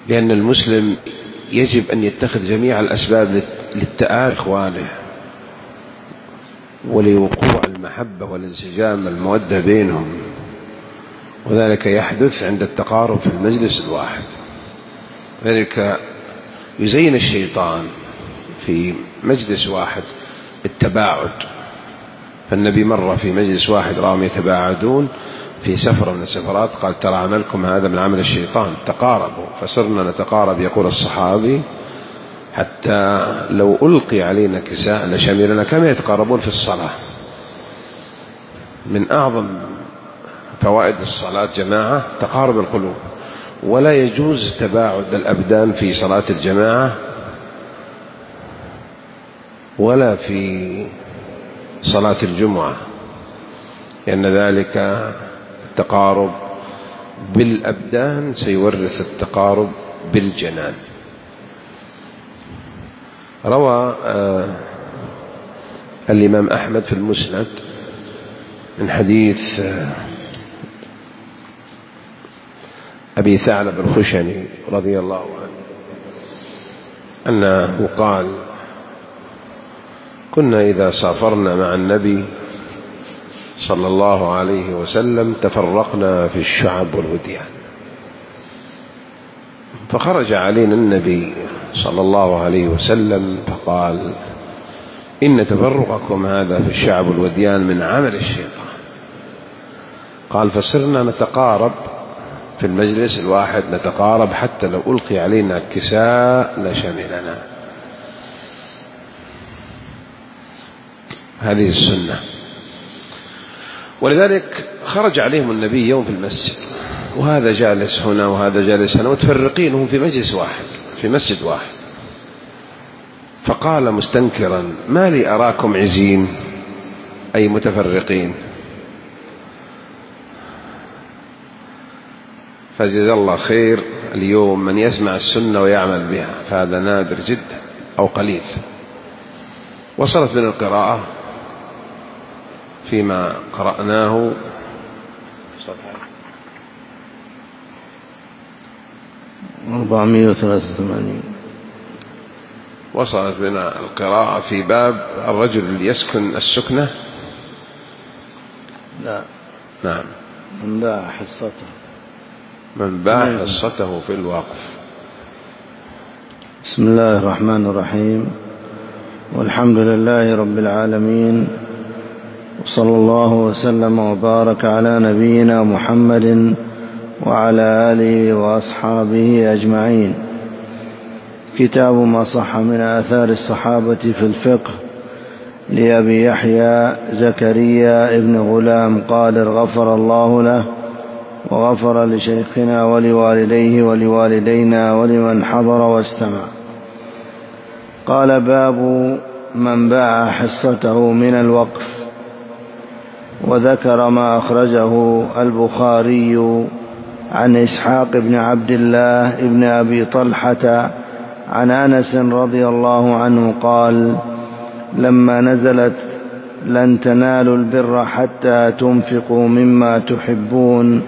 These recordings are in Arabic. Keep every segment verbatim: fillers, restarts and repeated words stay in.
لأن المسلم يجب أن يتخذ جميع الأسباب للتآلف إخوانه ولوقوع المحبة والانسجام والمودة بينهم، وذلك يحدث عند التقارب في المجلس الواحد. ذلك يزين الشيطان في مجلس واحد التباعد، فالنبي مر في مجلس واحد رأهم يتباعدون في سفرة من السفرات، قال ترى عملكم هذا من عمل الشيطان، تقاربوا. فصرنا نتقارب، يقول الصحابي، حتى لو ألقي علينا كساء لشملنا، كما يتقاربون في الصلاة. من أعظم فوائد الصلاة جماعة تقارب القلوب، ولا يجوز تباعد الأبدان في صلاة الجماعة ولا في صلاة الجمعة، لأن ذلك التقارب بالأبدان سيورث التقارب بالجنان. روى آه الإمام أحمد في المسند من حديث آه أبي ثعلب الخشني رضي الله عنه أنه قال كنا إذا سافرنا مع النبي صلى الله عليه وسلم تفرقنا في الشعب والوديان، فخرج علينا النبي صلى الله عليه وسلم فقال إن تفرقكم هذا في الشعب والوديان من عمل الشيطان. قال فصرنا نتقارب في المجلس الواحد، نتقارب حتى لو ألقي علينا كساء لشملنا. هذه السنة. ولذلك خرج عليهم النبي يوم في المسجد، وهذا جالس هنا وهذا جالس هنا، متفرقينهم في مجلس واحد في مسجد واحد، فقال مستنكرا ما لي أراكم عزين، أي متفرقين. فجزا الله خير اليوم من يسمع السنة ويعمل بها، فهذا نادر جدا أو قليل. وصلت من القراءة فيما قرأناه أربعمائة وثلاثة وثمانين. وصلت بنا القراءة في باب الرجل يسكن السكنة. لا نعم. من باع حصته من باع حصته في الوقف. بسم الله الرحمن الرحيم، والحمد لله رب العالمين، وصلى الله وسلم وبارك على نبينا محمد وعلى آله وأصحابه أجمعين. كتاب ما صح من آثار الصحابة في الفقه لأبي يحيى زكريا ابن غلام قال غفر الله له وغفر لشيخنا ولوالديه ولوالدينا ولمن حضر واستمع. قال باب من باع حصته من الوقف. وذكر ما أخرجه البخاري عن إسحاق بن عبد الله بن أبي طلحة عن أنس رضي الله عنه قال لما نزلت لن تنالوا البر حتى تنفقوا مما تحبون،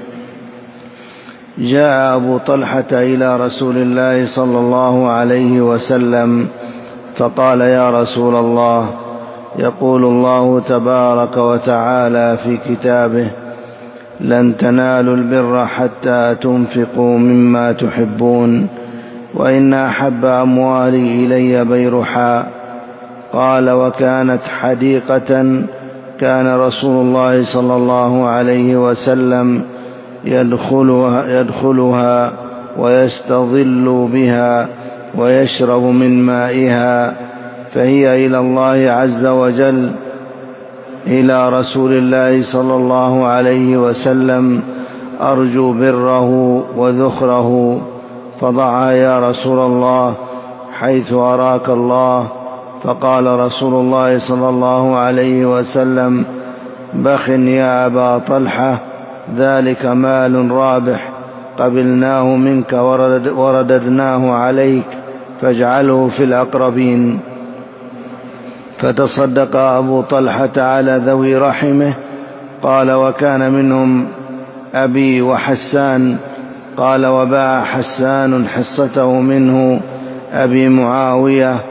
جاء أبو طلحة إلى رسول الله صلى الله عليه وسلم فقال يا رسول الله، يقول الله تبارك وتعالى في كتابه لن تنالوا البر حتى تنفقوا مما تحبون، وإن أحب أموالي إلي بيرحاء. قال وكانت حديقة كان رسول الله صلى الله عليه وسلم يدخلها, يدخلها ويستظل بها ويشرب من مائها، فهي إلى الله عز وجل إلى رسول الله صلى الله عليه وسلم أرجو بره وذخره، فضعها يا رسول الله حيث أراك الله. فقال رسول الله صلى الله عليه وسلم بخ يا أبا طلحة، ذلك مال رابح قبلناه منك ورددناه عليك، فاجعله في الأقربين. فتصدق أبو طلحة على ذوي رحمه. قال وكان منهم أبي وحسان قال: وباع حسان حصته منه أبي معاوية،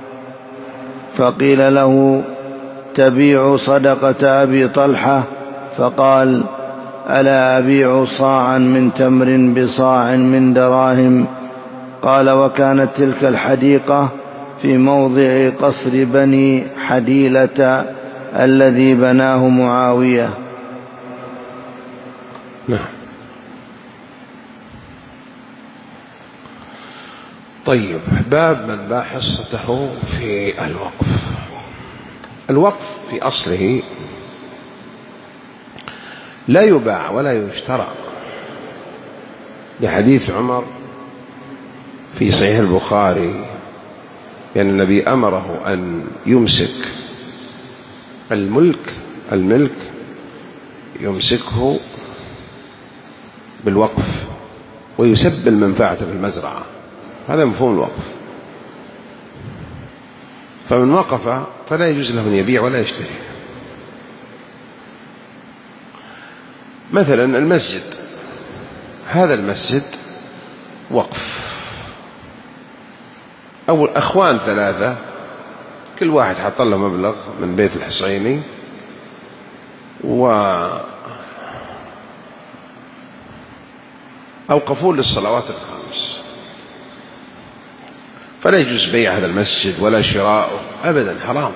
فقيل له: تبيع صدقة أبي طلحة؟ فقال: ألا أبيع صاعا من تمر بصاع من دراهم؟ قال: وكانت تلك الحديقة في موضع قصر بني حديلة الذي بناه معاوية. نعم. طيب، باب من باع حصته في الوقف. الوقف في أصله لا يباع ولا يشترى، لحديث عمر في صحيح البخاري يعني النبي أمره أن يمسك الملك الملك يمسكه بالوقف ويسب المنفعة في المزرعة. هذا مفهوم الوقف. فمن وقف فلا يجوز له أن يبيع ولا يشتري. مثلا المسجد، هذا المسجد وقف، أو أخوان ثلاثة كل واحد حط له مبلغ من بيت الحصيني وأوقفوا للصلوات الخمس، فلا يجوز بيع هذا المسجد ولا شراؤه أبدا، حرام.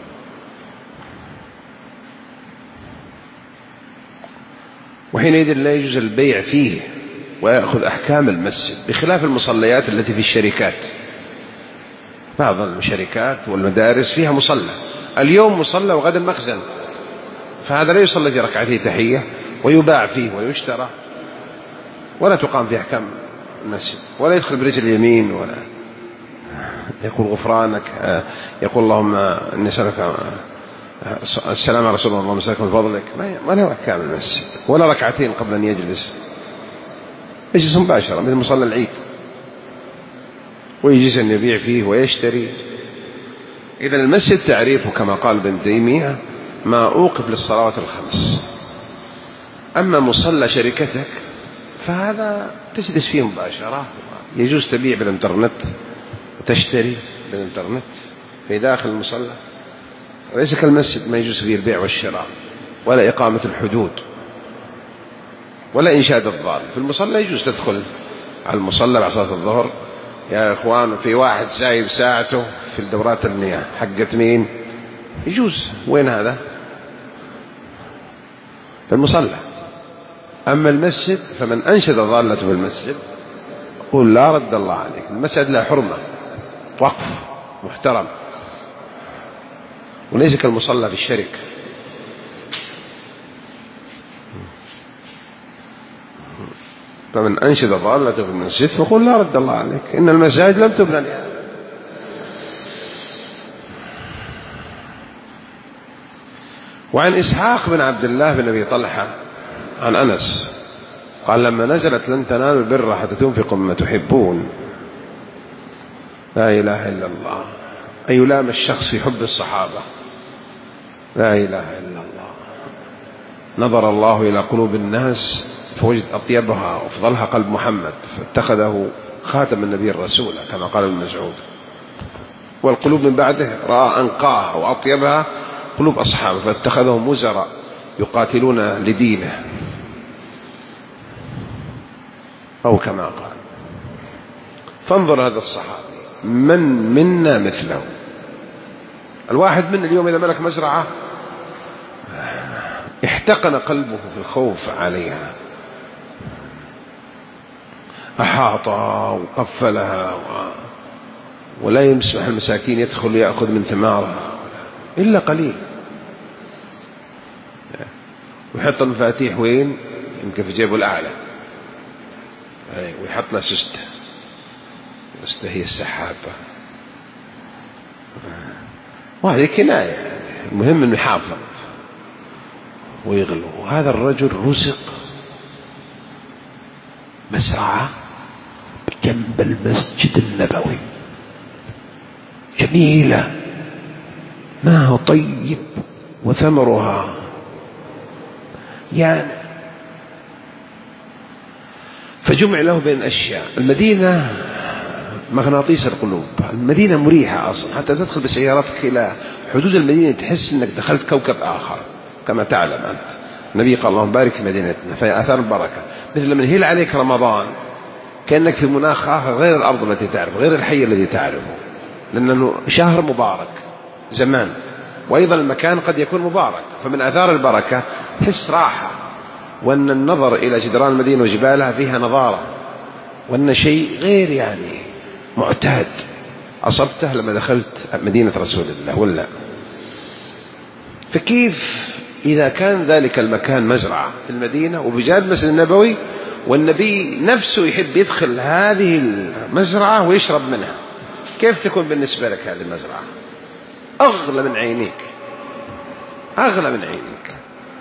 وحينئذ لا يجوز البيع فيه ويأخذ أحكام المسجد، بخلاف المصليات التي في الشركات. بعض الشركات والمدارس فيها مصلى، اليوم مصلى وغدا مخزن، فهذا لا يصلي في ركعتي تحية ويباع فيه ويشترى، ولا تقام في أحكام المسجد، ولا يدخل برجل اليمين، ولا يقول غفرانك، يقول اللهم إني أسألك السلام على رسول الله، اللهم أسألك من فضلك، ما له أحكام المسجد، ولا ركعتين قبل أن يجلس، يجلس مباشرة مثل مصلى العيد، ويجلس أن يبيع فيه ويشتري. إذا المسجد تعريفه كما قال ابن تيمية ما أوقف للصلوات الخمس. أما مصلى شركتك فهذا تجلس فيه مباشرة، يجوز تبيع بالإنترنت وتشتري بالإنترنت في داخل المصلى، وليس كالمسجد ما يجوز فيه البيع والشراء ولا إقامة الحدود ولا إنشاد الضال. في المصلى يجوز تدخل على المصلى بعد صلاة الظهر، يا إخوان في واحد سايب ساعته في الدورات المياه حقت مين، يجوز. وين هذا؟ في المصلى. أما المسجد فمن أنشد ضالة في المسجد قل لا رد الله عليك. المسجد لا حرمة، وقف محترم، وليس كالمصلى في الشركة. فمن أنشد ضالة في المسجد فقل لا رد الله عليك، إن المساجد لم تبنى لهذا. وعن إسحاق بن عبد الله بن أبي طلحة عن أنس قال لما نزلت لن تنالوا البر حتى تنفقوا مما تحبون، لا إله إلا الله، أي يلام الشخص في حب الصحابة، لا إله إلا الله. نظر الله إلى قلوب الناس فوجد أطيبها وأفضلها قلب محمد، فاتخذه خاتم النبي الرسول كما قال ابن مسعود. والقلوب من بعده رأى أنقاها وأطيبها قلوب أصحابه، فاتخذهم وزراء يقاتلون لدينه، أو كما قال. فانظر هذا الصحابي من منا مثله. الواحد من اليوم إذا ملك مزرعة احتقن قلبه في الخوف عليها، أحاط وقفلها ولا يمسح المساكين يدخل يأخذ من ثمارها إلا قليل، ويحط المفاتيح وين؟ يمكن في جيبه الأعلى، ويحط له سستة، سستة هي السحابة، وهذه كناية. المهم أنه يحافظ ويغلو. وهذا الرجل رزق مزرعة جنب المسجد النبوي جميلة، ماء طيب وثمرها يعني. فجمع له بين أشياء. المدينة مغناطيس القلوب، المدينة مريحة أصلا، حتى تدخل بسيارتك إلى حدود المدينة تحس أنك دخلت كوكب آخر كما تعلم أنت. النبي قال اللهم بارك في مدينتنا فهي آثار البركة. مثل لما يهل عليك رمضان كأنك في مناخ آخر غير الأرض التي تعرف، غير الحي الذي تعرفه، لأنه شهر مبارك زمان، وأيضا المكان قد يكون مبارك. فمن آثار البركة تحس راحة، وأن النظر إلى جدران المدينة وجبالها فيها نظارة، وأن شيء غير يعني معتاد أصبته لما دخلت مدينة رسول الله ولا. فكيف إذا كان ذلك المكان مزرعة في المدينة وبجانب المسجد النبوي، والنبي نفسه يحب يدخل هذه المزرعة ويشرب منها، كيف تكون بالنسبة لك هذه المزرعة؟ أغلى من عينيك، أغلى من عينيك،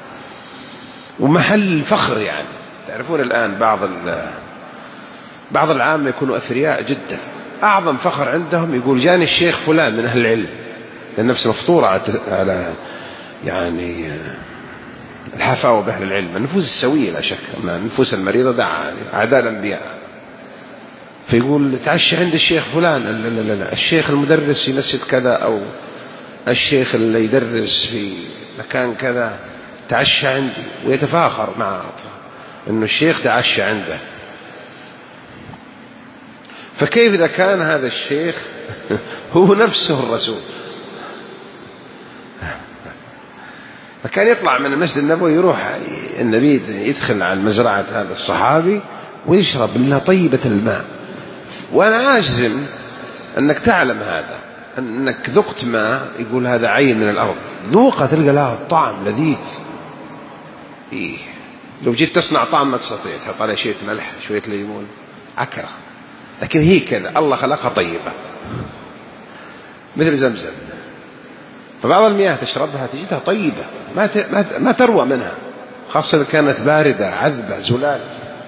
ومحل فخر. يعني تعرفون الآن بعض بعض العامة يكونوا أثرياء جدا، أعظم فخر عندهم يقول جاني الشيخ فلان من أهل العلم، لأن نفس مفطورة على يعني الحفاوة بأهل العلم، النفوس السوية لا شك، أما النفوس المريضة دعا أعداء الأنبياء. فيقول تعشى عند الشيخ فلان، لا لا لا لا، الشيخ المدرس في مسجد كذا، أو الشيخ اللي يدرس في مكان كذا تعشى عندي، ويتفاخر مع أنه الشيخ تعشى عنده. فكيف إذا كان هذا الشيخ هو نفسه الرسول؟ فكان يطلع من المسجد النبوي يروح النبي يدخل على مزرعة هذا الصحابي ويشرب منها طيبة الماء. وأنا أجزم أنك تعلم هذا، أنك ذقت ماء يقول هذا عين من الأرض، ذوقها تلقى لها طعم لذيذ. إيه لو جيت تصنع طعم ما تستطيع، تحط عليه شوية ملح شوية ليمون عكرة، لكن هي كذا الله خلقها طيبة مثل زمزم. فبعض المياه تشربها تجدها طيبة، ما ما تروى منها، خاصة إذا كانت باردة عذبة زلال.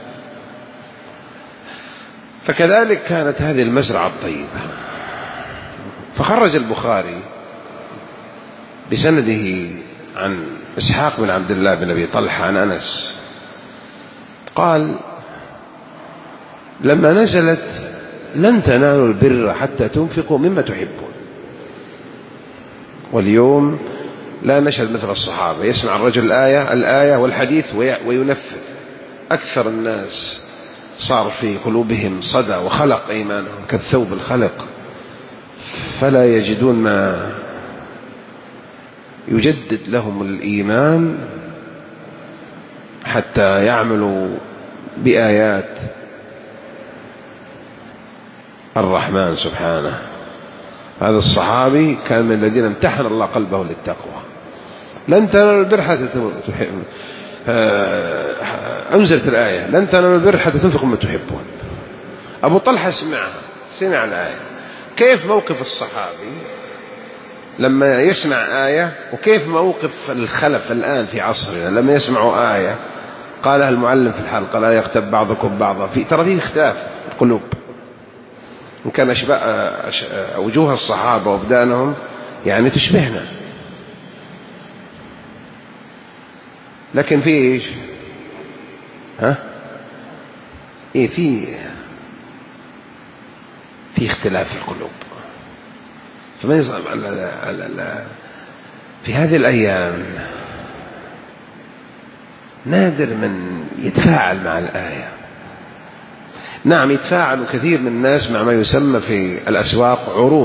فكذلك كانت هذه المزرعة الطيبة. فخرج البخاري بسنده عن إسحاق بن عبد الله بن أبي طلحة عن أنس قال لما نزلت لن تنالوا البر حتى تنفقوا مما تحبون. واليوم لا نشهد مثل الصحابة، يسمع الرجل الآية الآية والحديث وينفذ. أكثر الناس صار في قلوبهم صدى وخلق إيمانهم كالثوب الخلق، فلا يجدون ما يجدد لهم الإيمان حتى يعملوا بآيات الرحمن سبحانه. هذا الصحابي كان من الذين امتحن الله قلبه للتقوى. لن تنالوا البر حتى تحبون، أنزلت الآية لن تنالوا البر حتى تنفقوا مما تحبون. أبو طلحة سمعها، سمع الآية. كيف موقف الصحابي لما يسمع آية، وكيف موقف الخلف الآن في عصرنا لما يسمعوا آية قالها المعلم في الحلقة لا يغتب بعضكم بعضا، في ترى فيه اختلاف القلوب. إن كان وجوه الصحابة وابدانهم يعني تشبهنا، لكن في إيش ها إيه في في اختلاف القلوب. فما يصعب على في هذه الأيام نادر من يتفاعل مع الآية. نعم يتفاعل كثير من الناس مع ما يسمى في الأسواق عروض،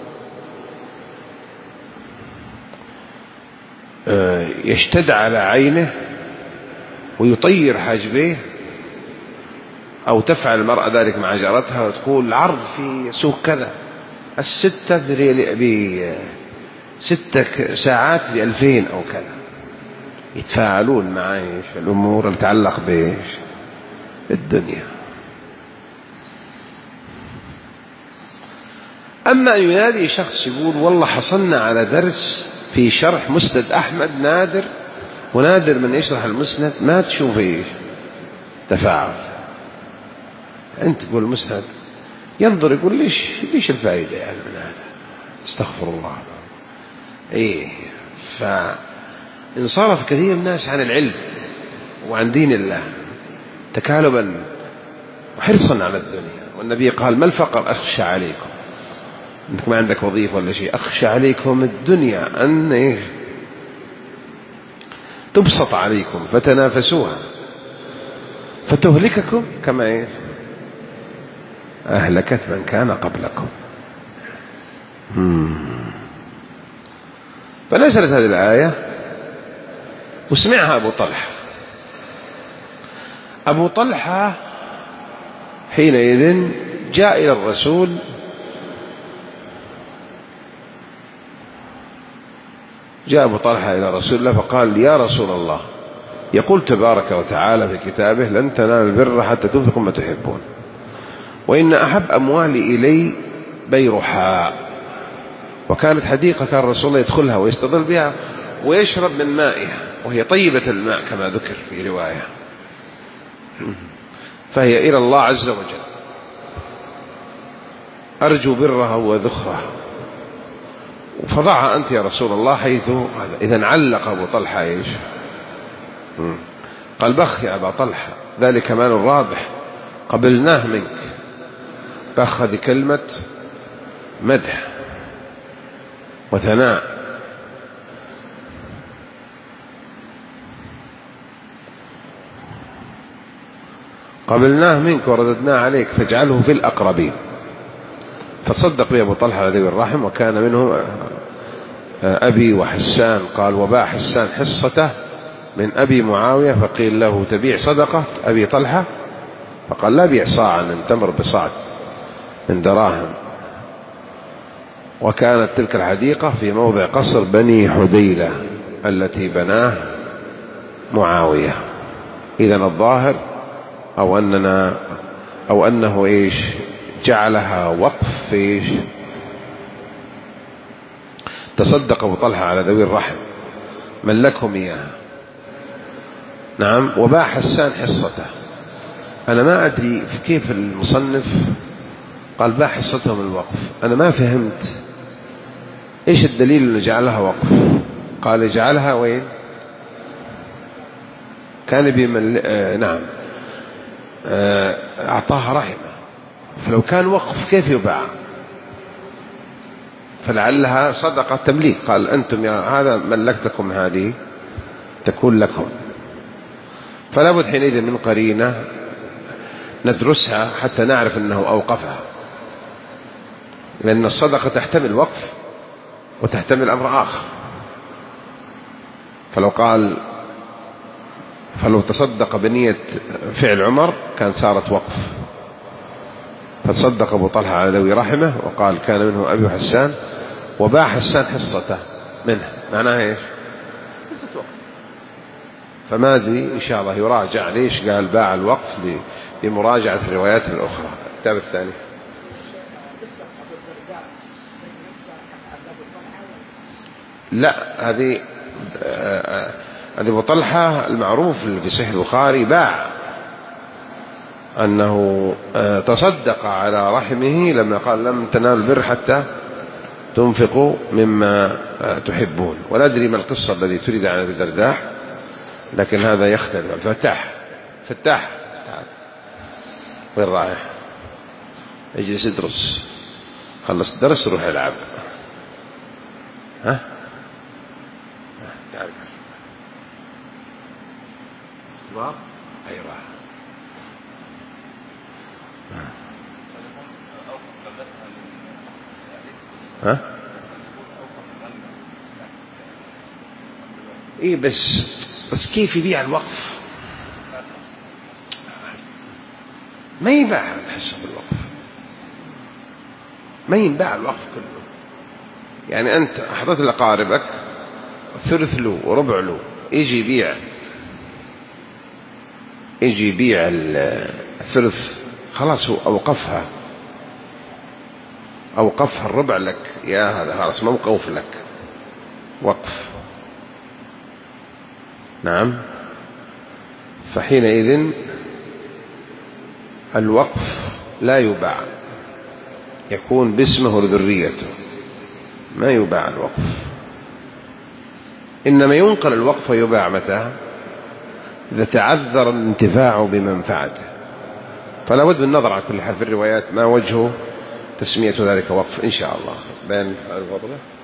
يشتد على عينه ويطير حاجبيه، أو تفعل المرأة ذلك مع جارتها وتقول العرض في سوق كذا الستة بستة ساعات بألفين أو كذا. يتفاعلون مع إيش الأمور اللي تتعلق بإيش الدنيا. أما أن ينادي شخص يقول والله حصلنا على درس في شرح مسند أحمد نادر، ونادر من يشرح المسند ما تشوف إيش تفاعل. أنت تقول المسند ينظر يقول ليش ليش الفائدة يعني من هذا، استغفر الله. إيه فانصرف كثير من الناس عن العلم وعن دين الله تكالبا حرصا على الدنيا. والنبي قال: ما الفقر أخشى عليكم، أنك ما عندك وظيفة ولا شيء، أخشى عليكم الدنيا أن إيه تبسط عليكم فتنافسوها فتهلككم كما إيه أهلكت من كان قبلكم. فنزلت هذه الآية وسمعها أبو طلحة. أبو طلحة حينئذ جاء إلى الرسول جاء أبو طلحة إلى رسول الله فقال: يا رسول الله، يقول تبارك وتعالى في كتابه: لن تنالوا البر حتى تنفقوا ما تحبون، وإن أحب أموالي إلي بيرحاء. وكانت حديقة كان رسول الله يدخلها ويستظل بها ويشرب من مائها، وهي طيبة الماء كما ذكر في رواية، فهي إلى الله عز وجل، أرجو برها وذخرها، فضعها أنت يا رسول الله حيث هذا. إذن علق أبو طلحة إيش؟ قال: بخ يا أبا طلحة، ذلك مال رابح قبلناه منك. بخ هذه كلمة مدح وثناء. قبلناه منك ورددناه عليك فاجعله في الأقربين. فتصدق به أبو طلحة على ذوي الرحم، وكان منه أبي وحسان. قال: وباع حسان حصته من أبي معاوية، فقيل له: تبيع صدقة أبي طلحة؟ فقال: لا بيع صاعا من تمر بصاع من دراهم. وكانت تلك الحديقة في موضع قصر بني حديلة التي بناه معاوية. إذن الظاهر أو أننا أو أنه إيش جعلها وقف إيش تصدق أبو طلحة على ذوي الرحم ملكهم إياها. نعم. وباع حسان حصته. أنا ما أدري كيف المصنف قال باع حصتهم الوقف، أنا ما فهمت إيش الدليل أنه جعلها وقف. قال جعلها وين؟ كان بمل... آه نعم آه أعطاها رحمة، فلو كان وقف كيف يباع؟ فلعلها صدقة تمليك. قال: أنتم يا هذا ملكتكم هذه تكون لكم. فلا بد حينئذ من قرينة ندرسها حتى نعرف أنه أوقفها، لأن الصدقة تحتمل وقف وتحتمل أمر آخر. فلو قال فلو تصدق بنية فعل عمر كان صارت وقف. فتصدق أبو طلحة على ذوي رحمه، وقال: كان منه أبي حسان، وباع حسان حصته منه. معناها إيش؟ فما أدري، إن شاء الله يراجع ليش قال باع الوقف بمراجعة الروايات الأخرى. الكتاب الثاني. لا، هذه هذه أبو طلحة المعروف في صحيح البخاري باع أنه تصدق على رحمه لما قال: لم تنالوا البر حتى تنفقوا مما تحبون. ولا أدري ما القصة الذي تريد عن أبي الدرداء، لكن هذا يختلف. فتاح فتاح وين رايح؟ اجلس ادرس، خلص الدرس روح العب. ها تعرف شباب اي راح. ها ايه بس بس كيف يبيع الوقف؟ ما يباع حسب الوقف، ما ينباع الوقف كله. يعني أنت أحضرت لأقاربك ثلث له وربع له، يجي يبيع يجي يبيع الثلث، خلاص هو أوقفها أوقفها الربع لك يا هذا، خلاص موقوف لك وقف. نعم. فحينئذ الوقف لا يباع، يكون باسمه وذريته، ما يباع الوقف. إنما ينقل الوقف ويباع متى؟ إذا تعذر الانتفاع بمنفعته. فلا بد من النظر على كل حال في الروايات ما وجه تسمية ذلك وقف إن شاء الله بين الفضله.